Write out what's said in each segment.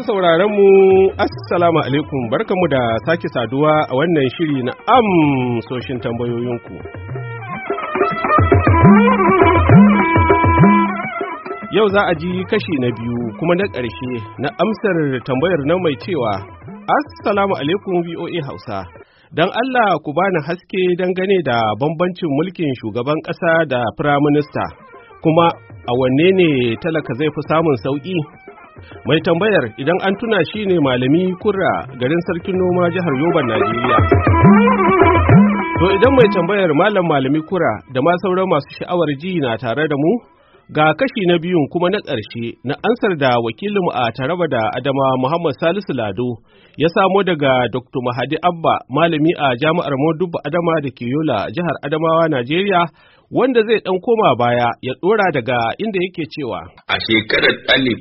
Masu sauraron mu Assalamu alaikum, barkamu da sake saduwa a wannan shiri na amsoshin tambayoyinku. Yau za a ji kashi na biyu kuma na ƙarshe na amsar tambayar nan mai cewa Assalamu alaikum VOA Hausa. Don Allah ku bani haske dangane da bambancin mulkin shugaban ƙasa da firaminista, kuma a wanne ne talaka zai fi samun sauƙi? Mai tambayar idan an tuna shi ne Malami Kurra, garin Sarkin Noma, jihar Yoban, Najeriya. To idan mai tambayar Malami Kurra da ma sauran masu sha'awar ji na tare da mu, ga kashi na biyun kuma na ƙarshe na ansar da wakilinmu a Taraba da Adama Muhammad Salisu Lado ya samo daga Dr. Mahadi Abba, malami a Jami'ar Modubba Adama da ke Yola, jihar Adamawa, Najeriya, wanda zai ɗan koma baya ya ɗora daga inda yake cewa. A shekarar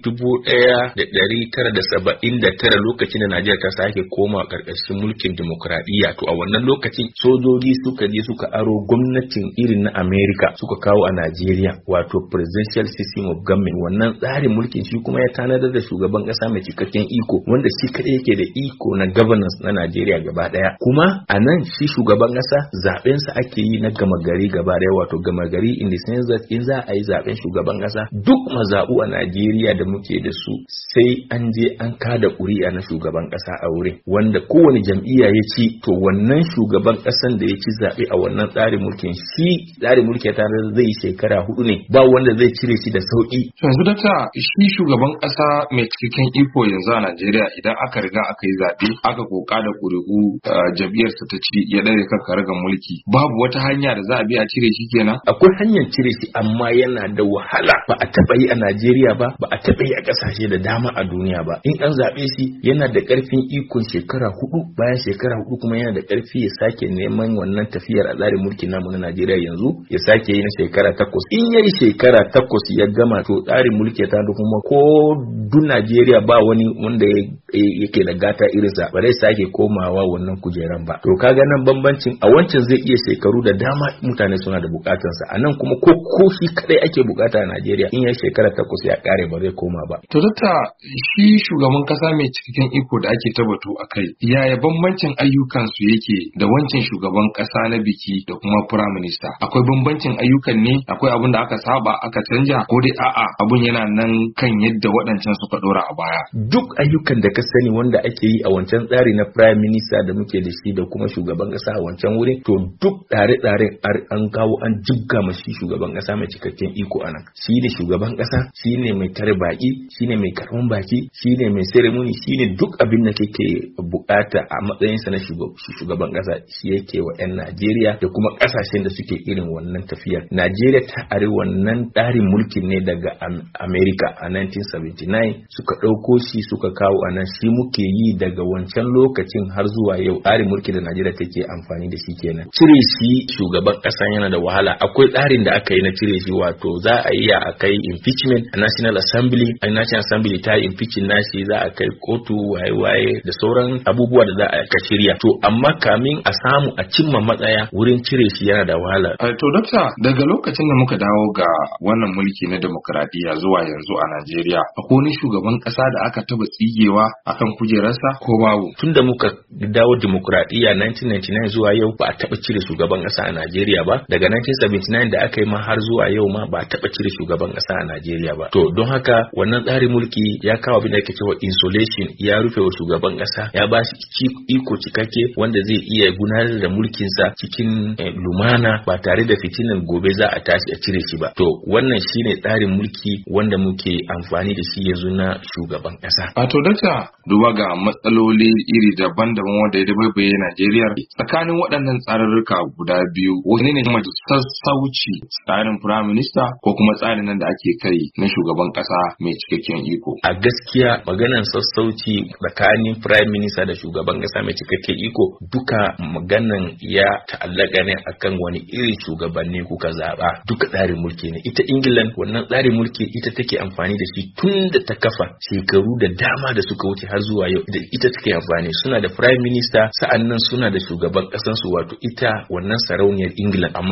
1979 lokacin da Najeriya ta sake koma ƙarƙashin mulkin dimokuraɗiyya, to a wannan lokacin sojoji suka je suka aro gwamnatin irin na Amerika suka kawo a Najeriya, wato presidential system of government. Wannan tsarin mulkin shi kuma ya tanadar da shugaban ƙasa mai cikakken iko, wanda shi kaɗai yake da iko na governance na Najeriya gaba ɗaya. Kuma a nan shi shugaban ƙasa zaɓensa ake yi na gama gari gaba ɗaya, wato gama gari in the sense that in za a yi zaben shugaban kasa duk mazaɓu a Najeriya da muke da su sai an je an kada ƙuri'a na shugaban kasa a wurin, wanda kowane jam'iyya ya ci, to wannan shugaban kasan da ya ci zaɓe a wannan tsarin mulkin, shi tsarin mulki ta zai yi shekara 4 ne, ba wanda zai cire shi da sauki. Yanzu dakta, shi shugaban kasa mai cikakken iko yanzu a Najeriya idan aka riga aka yi zaɓe aka koka da ƙuri'u jam'iyyarsa ta ci ya ɗare kan karagar mulki, babu wata hanya da za a bi a cire shi kenan? Akwai hanyar cire shi amma yana da wahala, ba a taɓa yi a Najeriya ba a taɓa yi a ƙasashe da dama a duniya ba. In an zaɓe shi yana da ƙarfin ikon shekara 4, bayan shekara 4 kuma yana da ƙarfi ya sake neman wannan tafiyar a tsarin mulkin namu na Najeriya yanzu ya sake yi na shekara 8. In yayi shekara 8 ya gama, to tsarin mulki ta da kuma ko duk Najeriya ba wani wanda yake da gata irinsa ba zai sake komawa wannan kujeran ba. To kaga nan bambancin, a wancan zai iya shekaru da dama mutane suna da bukatansa, a nan kuma ko shi kadai ake bukata a Najeriya in ya shekara 8 ya kare ba zai koma ba. To dakta, shi shugaban kasa mai cikakken iko da ake tabbato a kai, yaya bambancin ayyukansu yake da wancan shugaban kasa na biki da kuma prime minister? Akwai bambancin ayyukan ne? Akwai abin da aka saba aka canja, ko dai a'a abun yana nan kan yadda waɗancan suka dora a baya? Duk ayyukan da ka sani wanda ake yi a wancan tsari na prime minister da muke da shi da kuma shugaban kasa a wancan wurin, to duk tsare-tsaren an kawo an jibga mashi shugaban kasa mai cikakken iko anan. Shi ne shugaban kasa, shi ne mai tare baki, shi ne mai karban baki, shi ne mai ceremony, shi ne duk abin da kake bukata a matsayinsa na shugaban kasa shi yake wa 'yan Najeriya da kuma kasashen da suke irin wannan tafiyar. Najeriya ta are wannan tsarin mulkin ne daga America a 1979, suka ɗauko shi suka kawo anan, shi muke yi daga wancan lokacin har zuwa yau. Tsarin mulki da Najeriya take amfani da shi kenan. Cire shi shugaban kasa yana da wahala. Akwai tsarin da aka yi na cire shi, wato za a iya a kai impeachment a National Assembly, a National Assembly ta impeachment nashi, za a kai kotu waye-waye da sauran abubuwa da za a ka shirya. To amma kamin a samu a cimma matsaya wurin cire shi yana da wahala. To dokta, daga lokacin da muka dawo ga wannan mulki na demokradiyya zuwa yanzu a Najeriya, akwai wani shugaban kasa da aka taba tsigewa akan kujerarsa ko babu? Tunda muka dawo demokradiyya 1999 zuwa yau ba a taba cire shugaban kasa a Najeriya ba. Daga 1979 da aka yi ma har zuwa yau ma ba taɓa cire shugaban ƙasa a Najeriya ba. To don haka wannan tsarin mulki ya kawo abin da ake cewa insulation, ya rufe wa shugaban ƙasa, ya ba shi iko cikakke wanda zai iya gudanar da mulkinsa cikin lumana ba tare da fitinan gobe za a tashi a cire shi ba. To wannan shine tsarin mulki wanda muke amfani da shi yanzu na shugaban ƙasa. To dakta, duba ga matsaloli iri daban-daban wanda ya dabaibaye Najeriya, tsakanin waɗannan tsararruka guda biyu, wani ne kuma sassauci, tsarin prime minister ko kuma tsarin nan da ake kai na shugaban kasa mai cikakken iko? A gaskiya maganan sassauci tsakanin prime minister da shugaban kasa mai cikakken iko, duka maganan ya ta'allaka ne akan wani irin shugabanni kuka zaba. Duka tsarin mulki ne. Ita England wannan tsarin mulki ita take amfani da shi tun da ta kafa shekaru da dama da suka wuce har zuwa yau. Da ita take amfani, suna da prime minister, sa'annan suna da shugaban kasan su, wato ita wannan sarauniyar England, amma ta rasu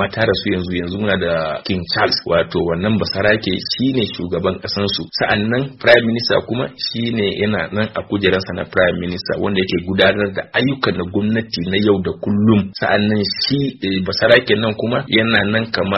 su yanzu muna da King Charles, wato wannan basarake shine shugaban kasan su. Sa'annan prime minister kuma shine yana nan a kujerarsa na prime minister wanda yake gudanar da ayyukan na gwamnati na yau da kullum. Sa'annan shi basaraken nan kuma yana nan kamar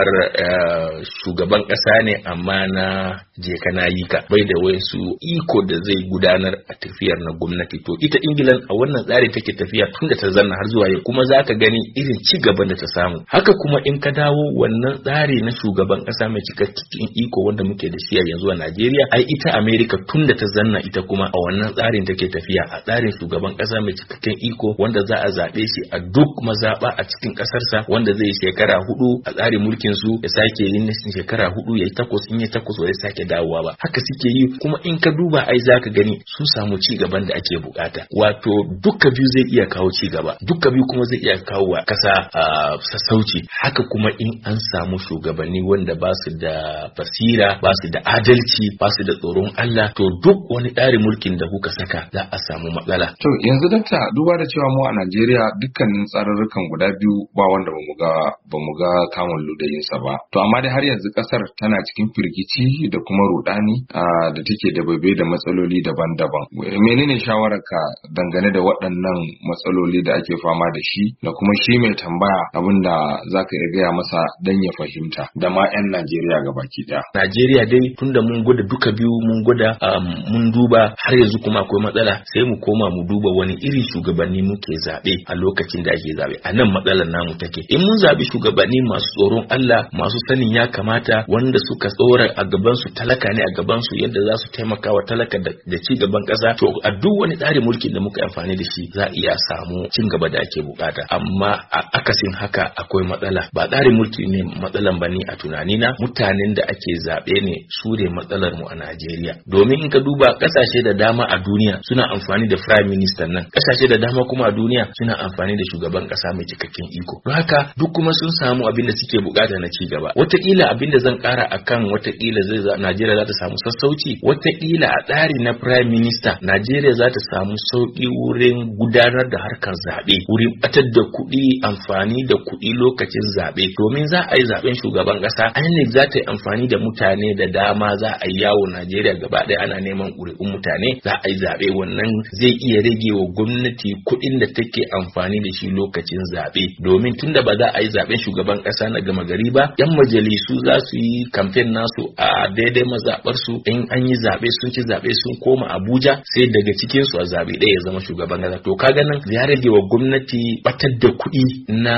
shugaban kasa ne amma na je kana yi ka, bai da wasu iko da zai gudanar a tafiyar na gwamnati. To ita England a wannan tsari take tafiya tun da ta zanna har zuwa yau, kuma za ka gani irin ci gaban da ta samu. Haka kuma in ka dawo wannan tsari na shugaban kasa mai cikakken iko wanda muke da shi a yanzu a Najeriya, ai ita America tun da ta zanna ita kuma a wannan tsarin take tafiya, a tsarin shugaban kasa mai cikakken iko wanda za a zabe shi a duk mazaba a cikin kasarsa, wanda zai shekara 4 a tsarin mulkin su ya sake yin shekara 4 yayi 8 in yayi 8 ya sake dawowa ba. Haka suke yi, kuma in ka duba ai zaka gani sun samu ci gaban da ake bukata. Wato duka biyu zai iya kawo ci gaba, duka biyu kuma zai iya kawo wa kasa sassauci. Haka kuma in an samu shugabanni wanda ba su da basira, ba su da adalci, ba su da tsoron Allah, to duk wani tsarin mulkin da kuka saka za a samu matsala. To yanzu dakta, duba da cewa mu a Najeriya dukkanin tsararrukan guda biyu ba wanda bamu ga kamun ludayinsa ba. To amma dai har yanzu kasar tana cikin firgici da kuma rudani da take da baibai da matsaloli daban-daban. Menene shawararka dangane da waɗannan matsaloli da ake fama da shi, da kuma shi mai tambaya abinda zaka iya gaya masa dan ya fahimta, da ma 'yan Najeriya gabaki daya? Najeriya dai tunda mun gwada duka biyu, mun gwada mun duba har yanzu kuma akwai matsala, sai mu koma mu duba wani irin shugabanni muke zabe a lokacin da ake zabe. A nan matsalar namu take. In mun zabi shugabanni masu tsoron Allah, masu sanin ya kamata, wanda suka tsora a gaban su talaka ne a gaban su, yadda za su taimaka wa talaka da ci gaban kasa, to a duk wani tsarin mulkin da muka amfani da shi za a iya samu cin gaba da ake bukata. Amma a akasin haka akwai matsala. Ba tsarin mulki ne matsalan bane a tunanina, mutanen da ake zabe ne su ne matsalar mu a Najeriya. Domin in ka duba kasashe da dama a duniya suna amfani da prime minister nan, kasashe da dama kuma a duniya suna amfani da shugaban kasa mai cikakken iko. Don haka duk kuma sun samu abin da suke bukata na ci gaba. Wataƙila abin da zan ƙara akan wataƙila Najeriya za ta samu sassauci, wataƙila a tsari na prime minister Najeriya za ta samu sauƙi wurin gudanar da harkar zaɓe, wurin batar da kuɗi, amfani da kuɗi lokacin zaɓe. Domin za a yi zaɓen shugaban ƙasa, INEC za ta yi amfani da mutane da dama, za a yi yawo Najeriya gaba ɗaya ana neman ƙuri'un mutane, za a yi zaɓe. Wannan zai iya rage wa gwamnati kuɗin da take amfani da shi lokacin zaɓe. Domin tunda ba za a yi zaɓen shugaban ƙasa na gama gari ba, 'yan majalisu za su yi kamfen nasu a daidai mazaɓarsu. In an yi zaɓe sun ci zaɓe sun koma Abuja, sai daga cikin su a zaɓe ɗaya ya zama shugaban ƙasa. To kaga nan ya rage wa gwamnati batar da kuɗi na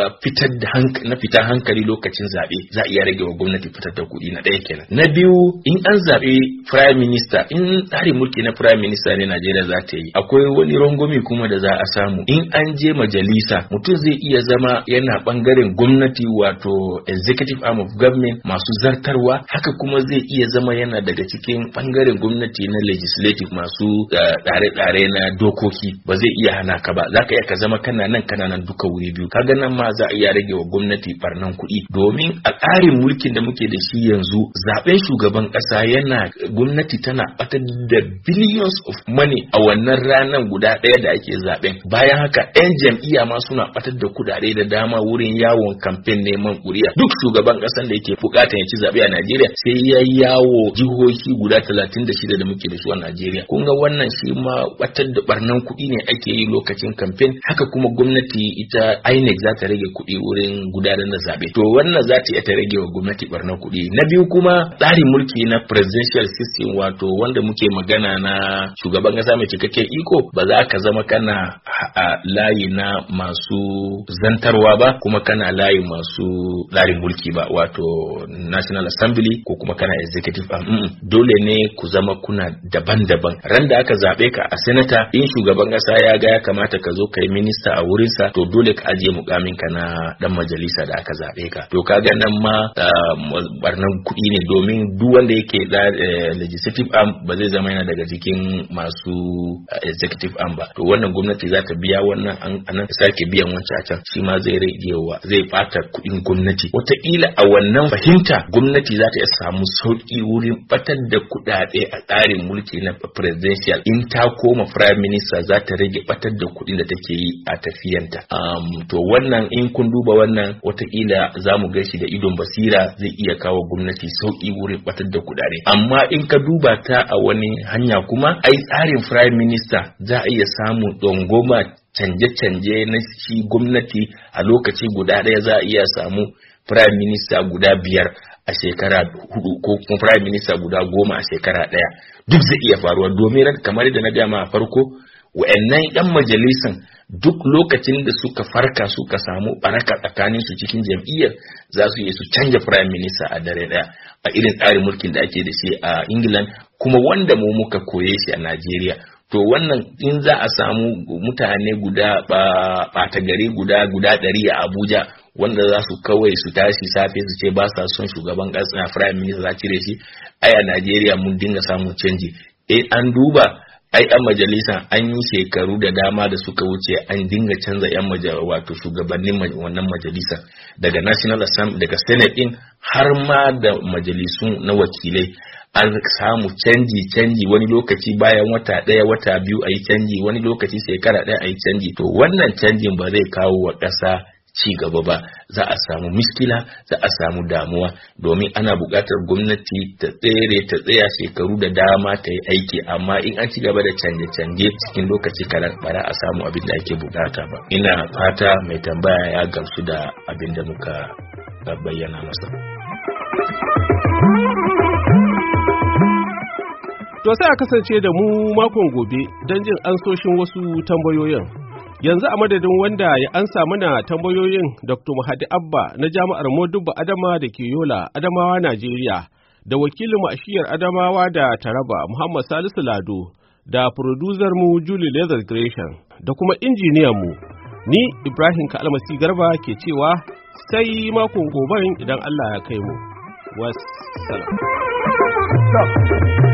fitar hankali lokacin zaɓe. Za a iya rage wa gwamnati fitar da kuɗi na ɗaya kenan. Na biyu, in an zaɓe prime minister, in tsarin mulki na prime minister ne Najeriya za ta yi, akwai wani rangwame kuma da za a samu. In an je majalisa, mutum zai iya zama yana bangaren gwamnati, wato executive arm of government, masu zartarwa. Haka kuma zai iya zama yana daga cikin bangaren gwamnati na legislative, masu tsare-tsare na dokoki. Ba zai iya hana ka ba, za ka iya ka zama kana nan duka wuri biyu. Kaga nan ma za a iya rage wa gwamnati barnan kuɗi. Domin a tsarin mulkin da muke da shi yanzu, zaben shugaban ƙasa gwamnati tana batar da billions of money a wannan ranar guda ɗaya da ake zaben. Bayan haka 'yan jam'iyya ma suna batar da kuɗaɗe da dama wurin yawon kamfen neman ƙuri'a. Duk shugaban ƙasan da yake buƙatar ya ci zaɓe a Najeriya sai ya yawo jihohi guda 36 da muke da su a Najeriya. Kun ga wannan shi ma batar da barnan kuɗi ne ake yi lokacin kamfen. Haka kuma gwamnati ita INEC za ta rage kuɗi wurin gudanar da zaɓe. To wannan za ta iya ta rage wa gwamnati barnan kuɗi. Na biyu kuma tsarin mulki na presidential system, wato wanda muke magana na shugaban ƙasa mai cikakken iko, ba za ka zama kana a layi na masu zantarwa ba, kuma kana layi masu tsarin mulki ba, wato National Assembly ko kuma kana executive arm. Dole ne ku zama kuna daban-daban. Ran da aka zaɓe ka a senator, in shugaban ƙasa ya ga ya kamata ka zo ka yi minista a wurinsa, to dole ka ajiye mukamin ka na dan majalisa da aka zaɓe ka. To kaga nan ma barnan kuɗi ne, domin duk wanda yake legislative arm ba zai zama yana daga cikin masu executive arm ba. To wannan gwamnati za ta biya wannan anan sake biyan wancan a can, shi ma zai bata kuɗin gwamnati. Wataƙila a wannan fahimta gwamnati za ta iya samu sauƙi wurin batar da kuɗaɗe a tsarin mulki na presidential. In ta koma prime minister za ta rage batar da kuɗin da take yi a tafiyanta. To wannan in kun duba wannan, wataƙila watakila za mu gashi da idon basira zai iya kawo gwamnati sauƙi wurin batar da kudade. Amma in ka duba ta a wani hanya kuma ai tsarin prime minister za a iya samu dongoma canje-canje na shi gwamnati a lokaci guda ɗaya. Za a iya samu prime minister guda 5 a shekara 4 ko kuma prime minister guda 10 a shekara 1. Duk zai iya faruwa domin kamar da na gama a farko wa'annan 'yan majalisan duk lokacin da suka farka suka samu baraka tsakanin su cikin jam'iyyar za su yi su canja prime minister a dare daya a irin tsarin mulkin da ake da shi a England kuma wanda mu muka koye shi a Najeriya. To wannan in za a samu mutane guda ɓata gari guda 100 a Abuja wanda za su kawai su tashi safe su ce ba sa son shugaban ƙasa prime minister za cire shi, ai a Najeriya mun dinga samun canji. An duba ai an majalisa an yi shekaru da dama da suka wuce an dinga canza wato shugabannin wannan majalisa daga National Assembly daga Senate din har ma da majalisun na wakilai an samu canji wani lokaci bayan wata 1 wata 2 ayi canji, wani lokaci shekara 1 ayi canji. To wannan canjin ba zai kawo wa ƙasa ci gaba ba, za a samu miskila, za a samu damuwa domin ana buƙatar gwamnati ta tsaya shekaru da dama ta yi aiki, amma in an ci gaba da canje-canje cikin lokaci kaɗan bara a samu abin da ake buƙata ba. Ina fata mai tambaya ya gamsu da abin da muka bayyana masa. To sai a kasance da mu makon gobe don jin ansoshin wasu tambayoyin. Yanzu a madadin wanda ya ansa mana tambayoyin Dr. Mahadi Abba na Jami'ar Modubba Adama da ke Yola, Adamawa, Najeriya, da wakilin ashiyar Adamawa da Taraba, Muhammad Salisu Lado, da producer mu Julie Leather Gresham, da kuma injiniyan mu, ni Ibrahim Kalmasi Garba ke cewa sai makon goben idan Allah ya kai mu. Wassalam.